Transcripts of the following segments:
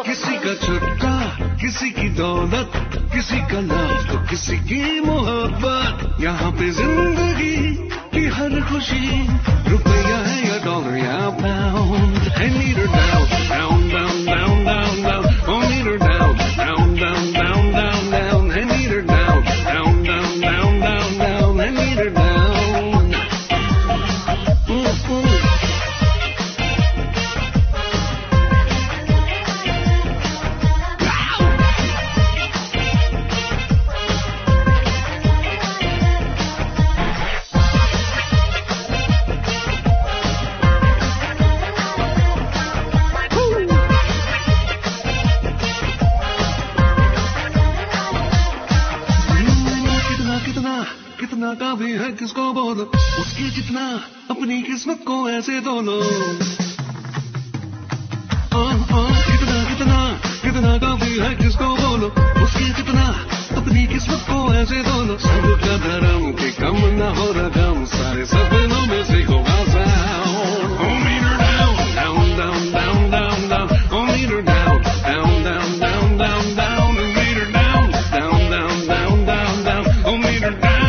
किसी का छुट्टा, किसी की दौलत, किसी का लव तो किसी की मोहब्बत। यहाँ पे जिंदगी की हर खुशी रुपया है या डॉलर या pound. I need her down, down, down, down, down, down. I need her down, down, down, down, down, down. I need her down, down, down, down, down, down. I need her down. कितना का भी है किसको बोलो, उसकी जितना अपनी किस्मत को ऐसे दो लो। कितना कितना कितना का भी है किसको बोलो, उसकी जितना अपनी किस्मत को ऐसे दो लो। सबका धर्म के कम न हो रकम, सारे सपनों में से होगा sound. Oh, meet her down, down, down, down, down, down. Oh, meet her down, down, down, down, down, down. And meet her down, down, down, down, down, down. Oh, meet her down.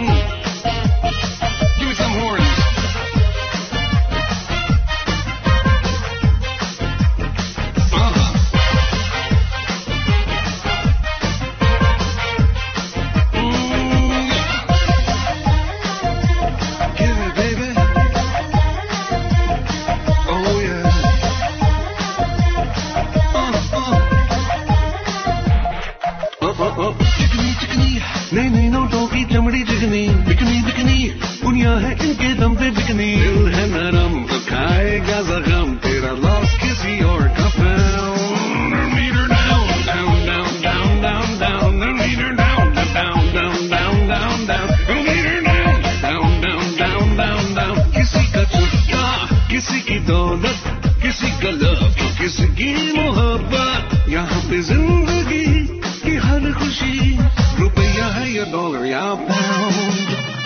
चिकनी चिकनी नई नई नोटों की चमड़ी चिकनी, bikini bikini दुनिया है इनके दम पे बिकनी। दिल है नरम तो खाएगा जख्म, तेरा लॉस किसी और का found. Meet her down, down, down, down, down, down. Meet her down, down, down, down, down, down. Meet her down, down, down, down, down, down. किसी का छुट्टा, किसी की दौलत, किसी का लव तो किसी की मोहब्बत। यहाँ पे जिंदगी की हर खुशी रुपया है या डॉलर या pound.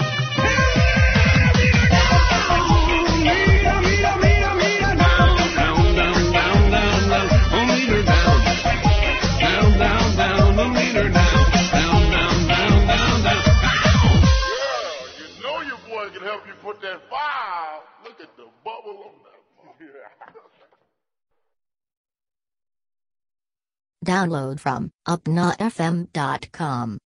Help you put that fire. Look at the bubble on that. Download from upnafm.com.